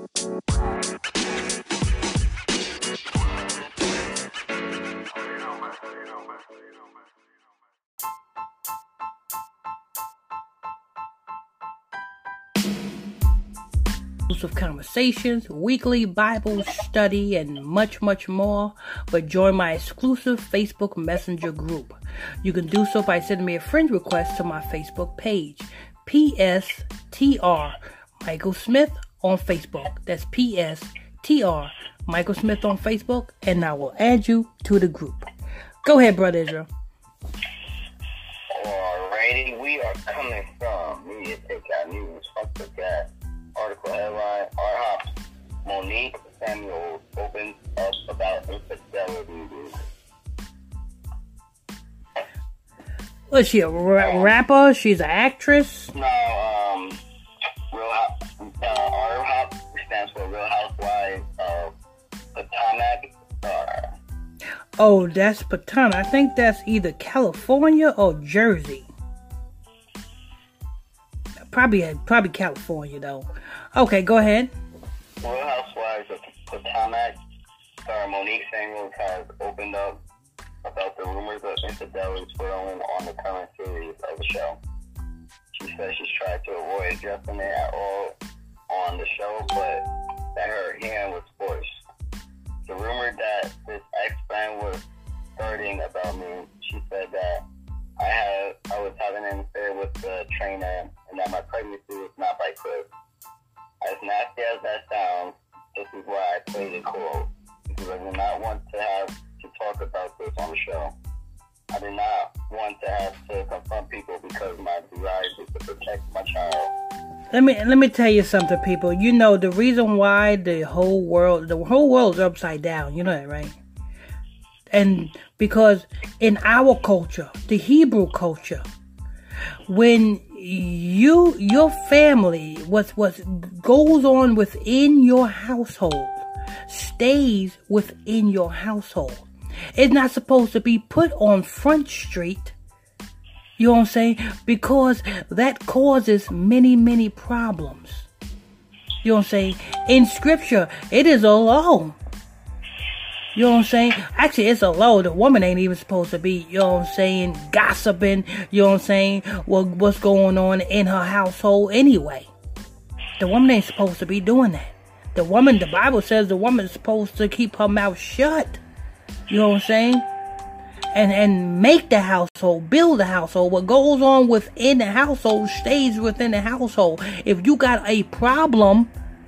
Of conversations, weekly Bible study, and much, much more. But join my exclusive Facebook Messenger group. You can do so by sending me a friend request to my Facebook page, PSTR Michael Smith on Facebook. That's PSTR Michael Smith on Facebook, and I will add you to the group. Go ahead, Brother Israel. Alrighty, we are coming from Media Takeout News. Fuck the gas. Article headline: R-Hops Monique Samuels opens up about infidelity. Was she a rapper? She's an actress? No, R-Hop stands for Real Housewives of Potomac. Oh, that's Potomac. I think that's either California or Jersey. Probably California, though. Okay, go ahead. Real Housewives of Potomac star Monique Samuels has opened up about the rumors of infidelity swirling on the current series of the show. She says she's tried to avoid addressing it at all on the show, but that her hand was forced. The rumor that this ex-friend was flirting about me, she said that I was having an affair with the trainer and that my pregnancy was not by Chris. As nasty as that sounds, this is why I played it cool, because I did not want to have to talk about this on the show. I did not want to have to confront people because my desire is to protect my child. Let me tell you something, people. You know the reason why the whole world is upside down. You know that, right? And because in our culture, the Hebrew culture, when your family, what goes on within your household stays within your household. It's not supposed to be put on Front Street. You know what I'm saying? Because that causes many, many problems. You know what I'm saying? In scripture, it is a law. You know what I'm saying? Actually, it's a law. The woman ain't even supposed to be, you know what I'm saying, gossiping, you know what I'm saying, what's going on in her household anyway. The woman ain't supposed to be doing that. The Bible says the woman is supposed to keep her mouth shut. You know what I'm saying? And make the household, build the household. What goes on within the household stays within the household. If you got a problem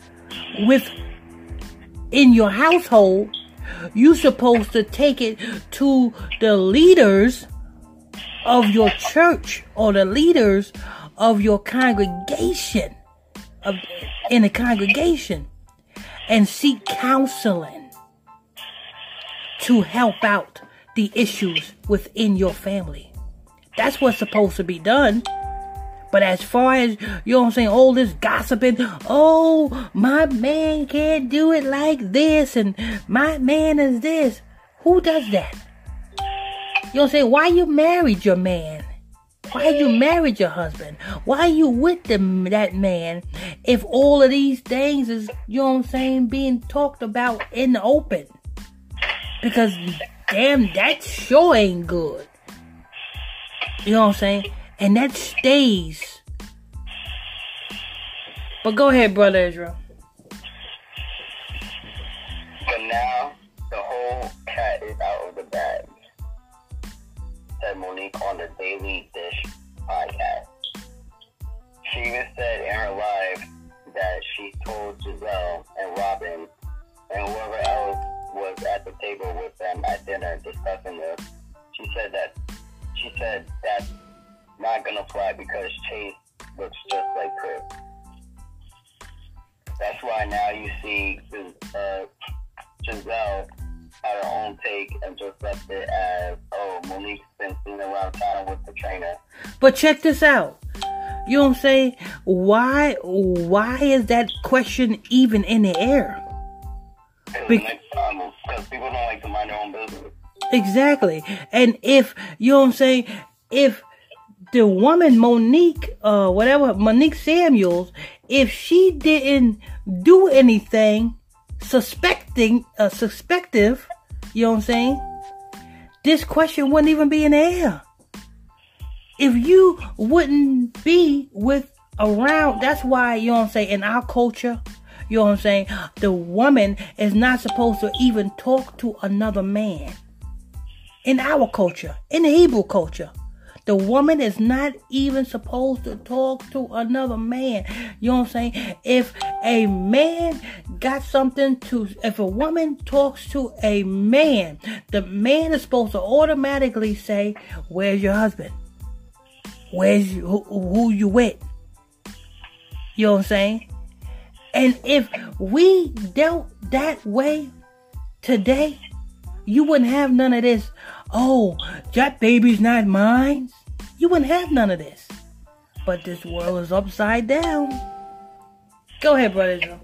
in your household, you're supposed to take it to the leaders of your church or the leaders of your congregation, in the congregation, and seek counseling to help out the issues within your family. That's what's supposed to be done. But as far as, you know what I'm saying, all this gossiping, oh, my man can't do it like this, and my man is this. Who does that? You know what I'm saying? Why you married your man? Why you married your husband? Why you with that man if all of these things is, you know what I'm saying, being talked about in the open? Because, damn, that sure ain't good. You know what I'm saying? And that stays. But go ahead, Brother Israel. But now, the whole cat is out of the bag, said Monique on the Daily Dish podcast. She even said in her live that she told Giselle and Robin and whoever else was at the table with them at dinner discussing this. She said that's not gonna fly because Chase looks just like Chris. That's why now you see Giselle had her own take and just left it as, oh, Monique's been seen around town with the trainer. But check this out. You know what I'm saying? Why is that question even in the air? Because people don't like to mind their own business. Exactly. And if, you know what I'm saying, if the woman Monique Samuels if she didn't do anything suspective, you know what I'm saying? This question wouldn't even be in the air. If you wouldn't be around, that's why, you know what I'm saying, in our culture, you know what I'm saying, the woman is not supposed to even talk to another man. In our culture, in the Hebrew culture, the woman is not even supposed to talk to another man. You know what I'm saying? If a man got something if a woman talks to a man, the man is supposed to automatically say, where's your husband? Who you with? You know what I'm saying? And if we dealt that way today, you wouldn't have none of this. Oh, that baby's not mine. You wouldn't have none of this. But this world is upside down. Go ahead, Brother Joe.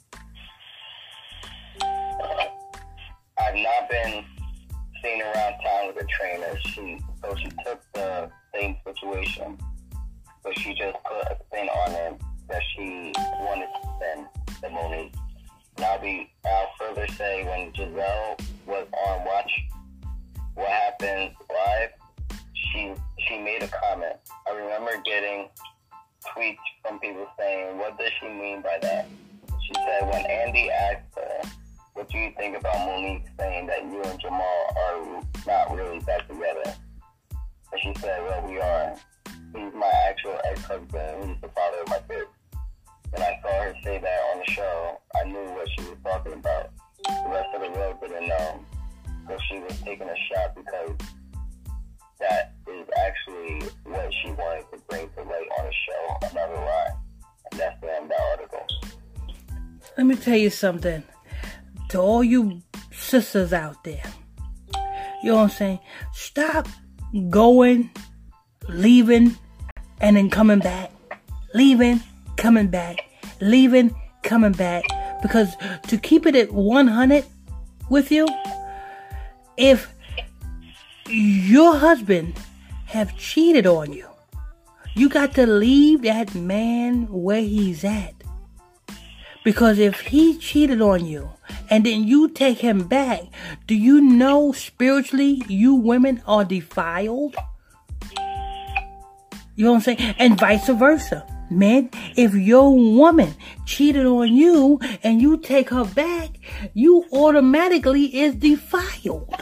I've not been seen around town with a trainer. She took the same situation, but she just put a spin on it that she wanted to spin the Monique. And I'll further say, when Giselle was on Watch What Happens Live, she made a comment. I remember getting tweets from people saying, what does she mean by that? She said, when Andy asked her, what do you think about Monique saying that you and Jamal are not really back together? And she said, well, we are. He's my actual ex-husband. He's the father of my kids. When I saw her say that on the show, I knew what she was talking about. The rest of the world didn't know. So she was taking a shot because that is actually what she wanted to bring to light on the show, another lie. And that's the end of the article. Let me tell you something. To all you sisters out there, you know what I'm saying? Stop going, leaving, and then coming back. Leaving, coming back. Leaving, coming back. Because to keep it at 100 with you, if your husband have cheated on you, you got to leave that man where he's at. Because if he cheated on you and then you take him back, do you know spiritually you women are defiled? You know what I'm saying? And vice versa. Man, if your woman cheated on you and you take her back, you automatically is defiled.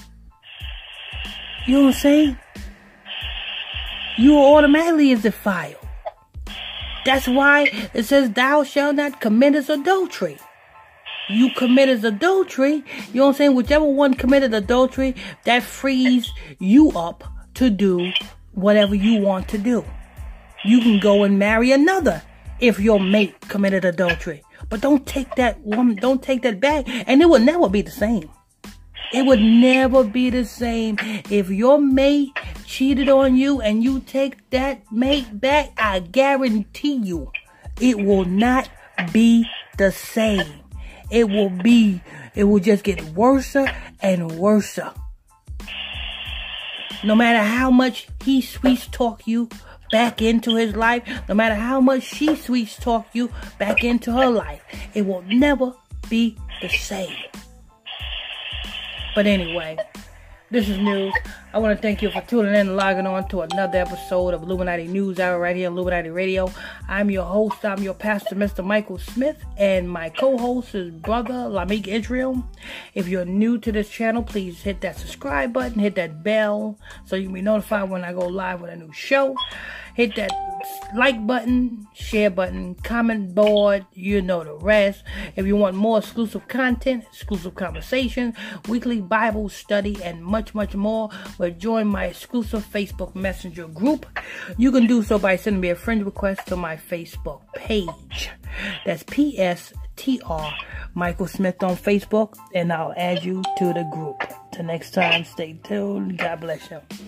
You know what I'm saying? You automatically is defiled. That's why it says, thou shalt not commit adultery. You committed adultery, you know what I'm saying? Whichever one committed adultery, that frees you up to do whatever you want to do. You can go and marry another if your mate committed adultery. But don't take that woman, don't take that back, and it will never be the same. It would never be the same. If your mate cheated on you and you take that mate back, I guarantee you, it will not be the same. It will just get worse and worse. No matter how much he sweet talk you back into his life, no matter how much she sweet talk you back into her life, it will never be the same. But anyway, this is news. I want to thank you for tuning in and logging on to another episode of Illuminati News Hour right here on Illuminati Radio. I'm your host. I'm your pastor, Mr. Michael Smith, and my co-host is Brother Lamik Israel. If you're new to this channel, please hit that subscribe button, hit that bell, so you can be notified when I go live with a new show. Hit that like button, share button, comment board, you know the rest. If you want more exclusive content, exclusive conversations, weekly Bible study, and much, much more, well, join my exclusive Facebook Messenger group. You can do so by sending me a friend request to my Facebook page. That's PSTR Michael Smith on Facebook, and I'll add you to the group. Till next time, stay tuned. God bless you.